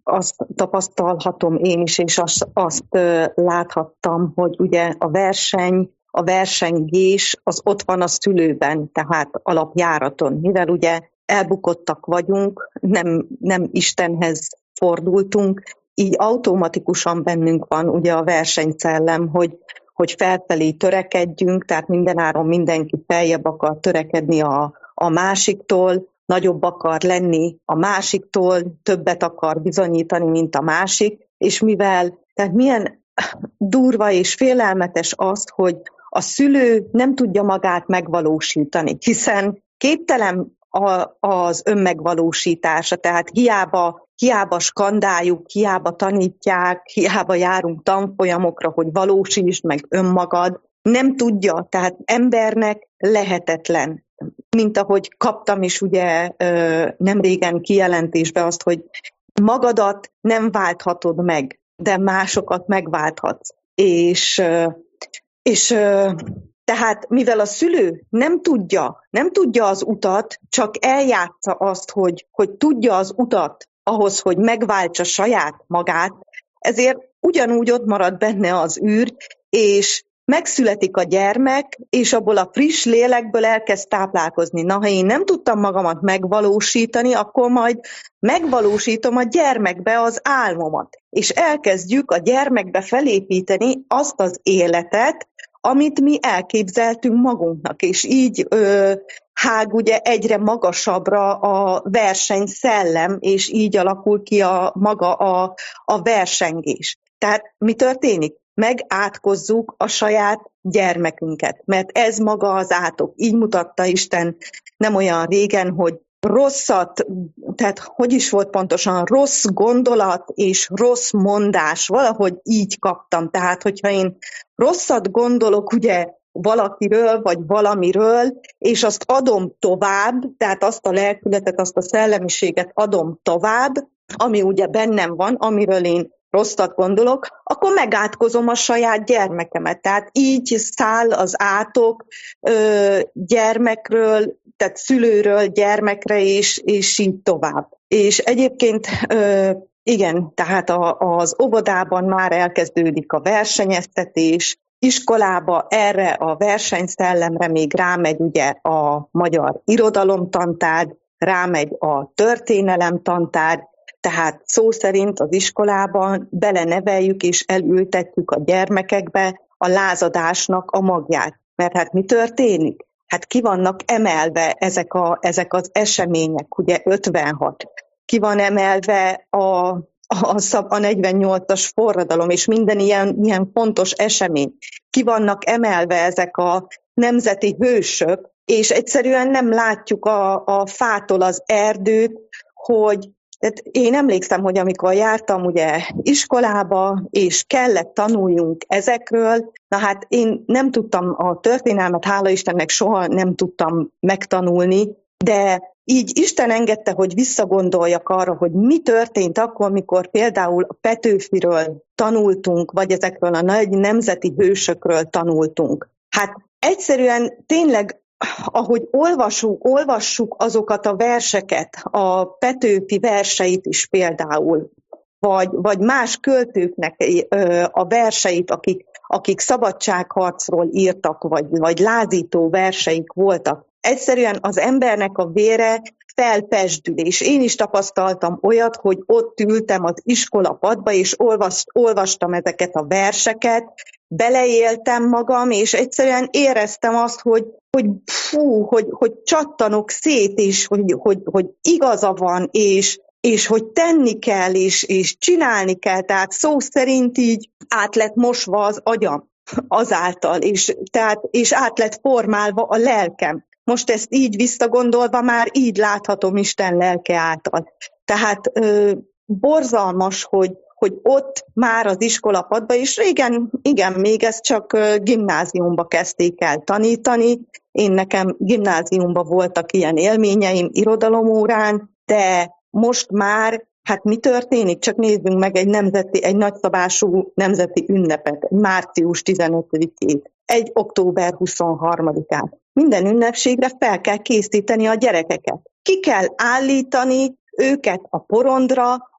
azt tapasztalhatom én is, és azt láthattam, hogy ugye a versengés az ott van a szülőben, tehát alapjáraton. Mivel ugye elbukottak vagyunk, nem Istenhez fordultunk, így automatikusan bennünk van ugye a versenyszellem, hogy felfelé törekedjünk, tehát mindenáron mindenki feljebb akar törekedni a másiktól, nagyobb akar lenni a másiktól, többet akar bizonyítani, mint a másik, és tehát milyen durva és félelmetes az, hogy a szülő nem tudja magát megvalósítani, hiszen képtelen az önmegvalósítása, tehát hiába skandáljuk, hiába tanítják, hiába járunk tanfolyamokra, hogy valósítsd meg önmagad, nem tudja, tehát embernek lehetetlen. Mint ahogy kaptam is ugye nem régen kijelentésbe azt, hogy magadat nem válthatod meg, de másokat megválthatsz. És tehát mivel a szülő nem tudja az utat, csak eljátsza azt, hogy tudja az utat ahhoz, hogy megváltsa saját magát, ezért ugyanúgy ott marad benne az űr, és megszületik a gyermek, és abból a friss lélekből elkezd táplálkozni. Na, ha én nem tudtam magamat megvalósítani, akkor majd megvalósítom a gyermekbe az álmomat. És elkezdjük a gyermekbe felépíteni azt az életet, amit mi elképzeltünk magunknak, és így hág ugye egyre magasabbra a versenyszellem, és így alakul ki maga a versengés. Tehát mi történik? Megátkozzuk a saját gyermekünket, mert ez maga az átok. Így mutatta Isten nem olyan régen, hogy rosszat, tehát hogy is volt pontosan, rossz gondolat és rossz mondás, valahogy így kaptam. Tehát, hogyha én rosszat gondolok ugye valakiről vagy valamiről, és azt adom tovább, tehát azt a lelkületet, azt a szellemiséget adom tovább, ami ugye bennem van, amiről én rosszat gondolok, akkor megátkozom a saját gyermekemet. Tehát így száll az átok gyermekről, tehát szülőről gyermekre, és így tovább. És egyébként igen, tehát az óvodában már elkezdődik a versenyeztetés, iskolába erre a versenyszellemre még rámegy ugye a magyar irodalomtantárgy, rámegy a történelemtantárgy, tehát szó szerint az iskolában beleneveljük és elültetjük a gyermekekbe a lázadásnak a magját. Mert hát mi történik? Hát ki vannak emelve ezek az események, ugye 56. Ki van emelve a 48-as forradalom, és minden ilyen fontos esemény. Ki vannak emelve ezek a nemzeti hősök, és egyszerűen nem látjuk a fától az erdőt, hogy tehát én emlékszem, hogy amikor jártam ugye iskolába, és kellett tanuljunk ezekről, na hát én nem tudtam a történelmet, hála Istennek soha nem tudtam megtanulni, de így Isten engedte, hogy visszagondoljak arra, hogy mi történt akkor, amikor például a Petőfiről tanultunk, vagy ezekről a nagy nemzeti hősökről tanultunk. Hát egyszerűen tényleg, ahogy olvassuk azokat a verseket, a Petőfi verseit is például, vagy más költőknek a verseit, akik szabadságharcról írtak, vagy lázító verseik voltak. Egyszerűen az embernek a vére felpezsdül, és én is tapasztaltam olyat, hogy ott ültem az iskolapadba, és olvastam ezeket a verseket, beleéltem magam, és egyszerűen éreztem azt, hogy csattanok szét, és hogy igaza van, és hogy tenni kell, és csinálni kell, tehát szó szerint így át lett mosva az agyam azáltal, és át lett formálva a lelkem. Most ezt így visszagondolva már így láthatom Isten lelke által. Tehát borzalmas, hogy ott már az iskolapadban, és régen, igen, még ezt csak gimnáziumba kezdték el tanítani. Nekem gimnáziumban voltak ilyen élményeim irodalomórán, de most már, hát mi történik? Csak nézzünk meg egy nagyszabású nemzeti ünnepet, március 15-ét, egy október 23-át. Minden ünnepségre fel kell készíteni a gyerekeket. Ki kell állítani őket a porondra,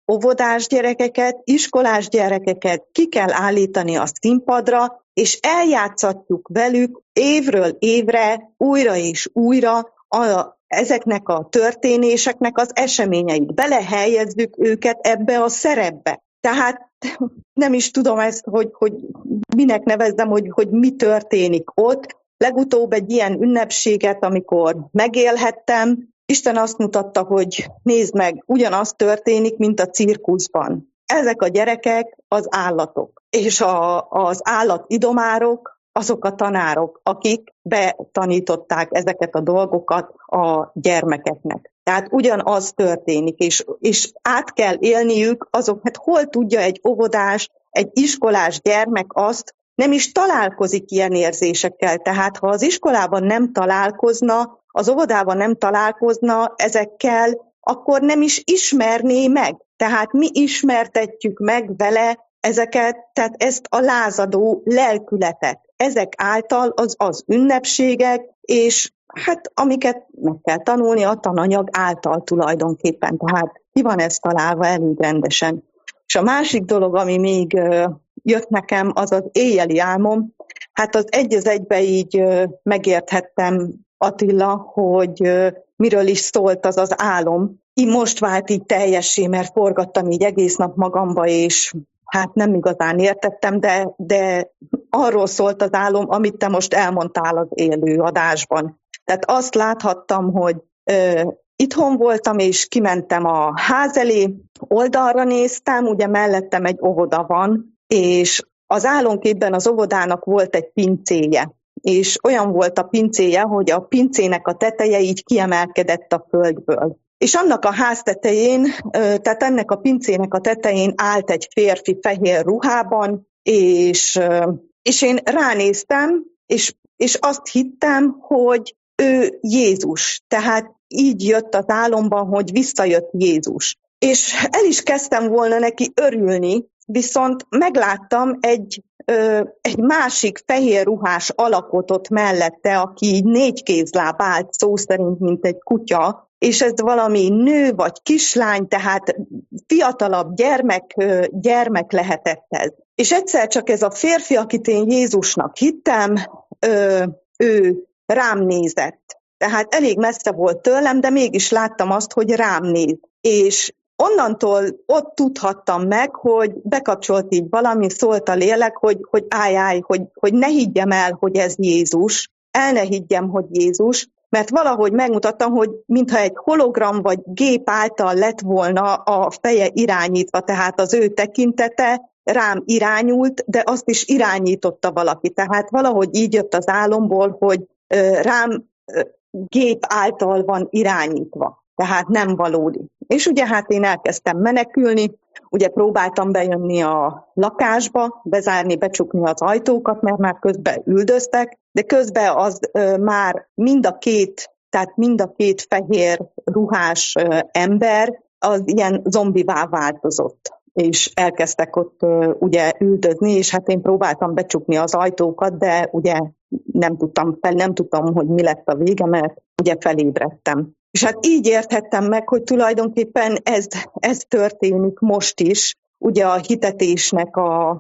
óvodás gyerekeket, iskolás gyerekeket ki kell állítani a színpadra, és eljátszatjuk velük évről évre, újra és újra ezeknek a történéseknek az eseményeit. Belehelyezzük őket ebbe a szerepbe. Tehát nem is tudom ezt, hogy minek nevezzem, hogy mi történik ott. Legutóbb egy ilyen ünnepséget, amikor megélhettem, Isten azt mutatta, hogy nézd meg, ugyanaz történik, mint a cirkuszban. Ezek a gyerekek az állatok, és az állatidomárok azok a tanárok, akik betanították ezeket a dolgokat a gyermekeknek. Tehát ugyanaz történik, és át kell élniük azok, hát hol tudja egy óvodás, egy iskolás gyermek azt, nem is találkozik ilyen érzésekkel. Tehát ha az iskolában nem találkozna, az óvodában nem találkozna ezekkel, akkor nem is ismerné meg. Tehát mi ismertetjük meg vele ezeket, tehát ezt a lázadó lelkületet. Ezek által az ünnepségek, és hát amiket meg kell tanulni a tananyag által tulajdonképpen. Tehát ki van ez találva elég rendesen. És a másik dolog, ami még jött nekem, az az éjjeli álmom. Hát az egy az egybe így megérthettem, Attila, hogy miről is szólt az az álom. Így most vált így teljessé, mert forgattam így egész nap magamba, és hát nem igazán értettem, de arról szólt az álom, amit te most elmondtál az élő adásban. Tehát azt láthattam, hogy itthon voltam, és kimentem a ház elé, oldalra néztem, ugye mellettem egy óvoda van, és az álomképben az óvodának volt egy pincéje, és olyan volt a pincéje, hogy a pincének a teteje így kiemelkedett a földből. És annak a ház tetején, tehát ennek a pincének a tetején állt egy férfi fehér ruhában, és én ránéztem, és azt hittem, hogy ő Jézus. Tehát így jött az álomban, hogy visszajött Jézus. És el is kezdtem volna neki örülni, viszont megláttam egy másik fehér ruhás alakot ott mellette, aki így négykézláb állt, szó szerint, mint egy kutya, és ez valami nő vagy kislány, tehát fiatalabb gyermek lehetett ez. És egyszer csak ez a férfi, akit én Jézusnak hittem, ő rám nézett. Tehát elég messze volt tőlem, de mégis láttam azt, hogy rám néz. És onnantól ott tudhattam meg, hogy bekapcsolt így valami, szólt a lélek, hogy állj, hogy ne higgyem el, hogy ez Jézus, el ne higgyem, hogy Jézus, mert valahogy megmutattam, hogy mintha egy hologram vagy gép által lett volna a feje irányítva, tehát az ő tekintete rám irányult, de azt is irányította valaki. Tehát valahogy így jött az álomból, hogy rám gép által van irányítva, tehát nem valódi. És ugye hát én elkezdtem menekülni, ugye próbáltam bejönni a lakásba, bezárni, becsukni az ajtókat, mert már közben üldöztek, de közben az már mind a két fehér ruhás ember az ilyen zombivá változott, és elkezdtek ott ugye üldözni, és hát én próbáltam becsukni az ajtókat, de ugye nem tudtam, hogy mi lett a vége, mert ugye felébredtem. És hát így érthettem meg, hogy tulajdonképpen ez történik most is, ugye a hitetésnek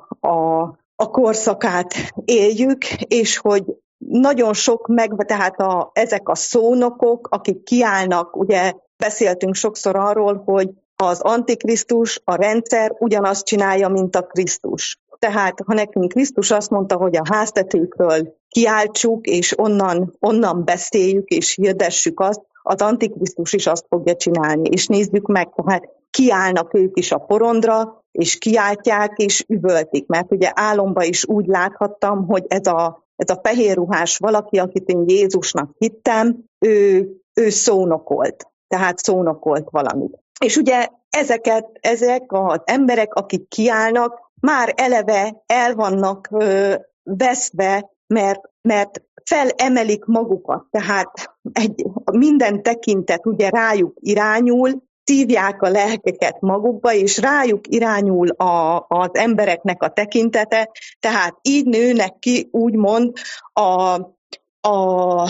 a korszakát éljük, és hogy nagyon sok tehát ezek a szónokok, akik kiállnak, ugye beszéltünk sokszor arról, hogy az Antikrisztus, a rendszer ugyanazt csinálja, mint a Krisztus. Tehát, ha nekünk Krisztus azt mondta, hogy a háztetőkről kiáltsuk, és onnan beszéljük, és hirdessük azt, az Antikrisztus is azt fogja csinálni. És nézzük meg, tehát kiállnak ők is a porondra, és kiáltják, és üvöltik. Mert ugye álomban is úgy láthattam, hogy ez a fehér ruhás valaki, akit én Jézusnak hittem, ő szónokolt. Tehát szónokolt valamit. És ugye ezek az emberek, akik kiállnak, már eleve el vannak veszve, mert felemelik magukat, tehát minden tekintet ugye rájuk irányul, szívják a lelkeket magukba, és rájuk irányul az embereknek a tekintete, tehát így nőnek ki úgymond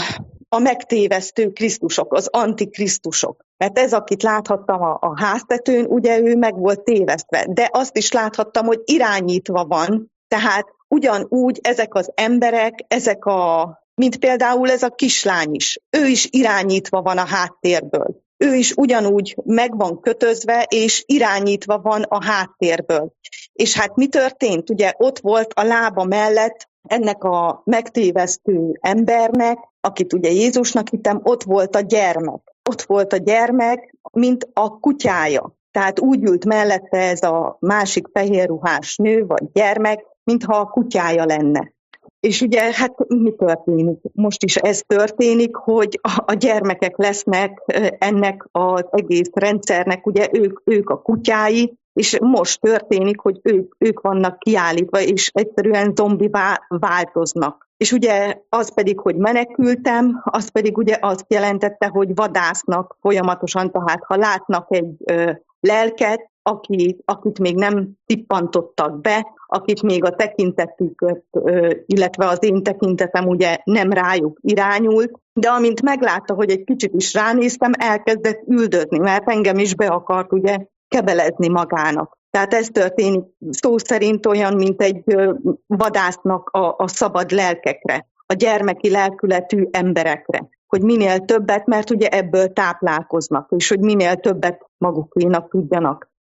a megtévesztő Krisztusok, az antikrisztusok. Mert ez, akit láthattam a háztetőn, ugye ő meg volt tévesztve, de azt is láthattam, hogy irányítva van, tehát ugyanúgy ezek az emberek, mint például ez a kislány is, ő is irányítva van a háttérből. Ő is ugyanúgy meg van kötözve, és irányítva van a háttérből. És hát mi történt? Ugye ott volt a lába mellett ennek a megtévesztő embernek, akit ugye Jézusnak hittem, ott volt a gyermek. Ott volt a gyermek, mint a kutyája. Tehát úgy ült mellette ez a másik fehérruhás nő, vagy gyermek, mintha a kutyája lenne. És ugye, hát mi történik? Most is ez történik, hogy a gyermekek lesznek ennek az egész rendszernek, ugye ők a kutyái, és most történik, hogy ők vannak kiállítva, és egyszerűen zombivá változnak. És ugye az pedig, hogy menekültem, az pedig ugye azt jelentette, hogy vadásznak folyamatosan, tehát ha látnak egy lelket, akit még nem tippantottak be, akit még a tekintetüket, illetve az én tekintetem ugye nem rájuk irányult, de amint meglátta, hogy egy kicsit is ránéztem, elkezdett üldözni, mert engem is be akart ugye kebelezni magának. Tehát ez történik szó szerint olyan, mint egy vadásznak a szabad lelkekre, a gyermeki lelkületű emberekre, hogy minél többet, mert ugye ebből táplálkoznak, és hogy minél többet magukénak tudjanak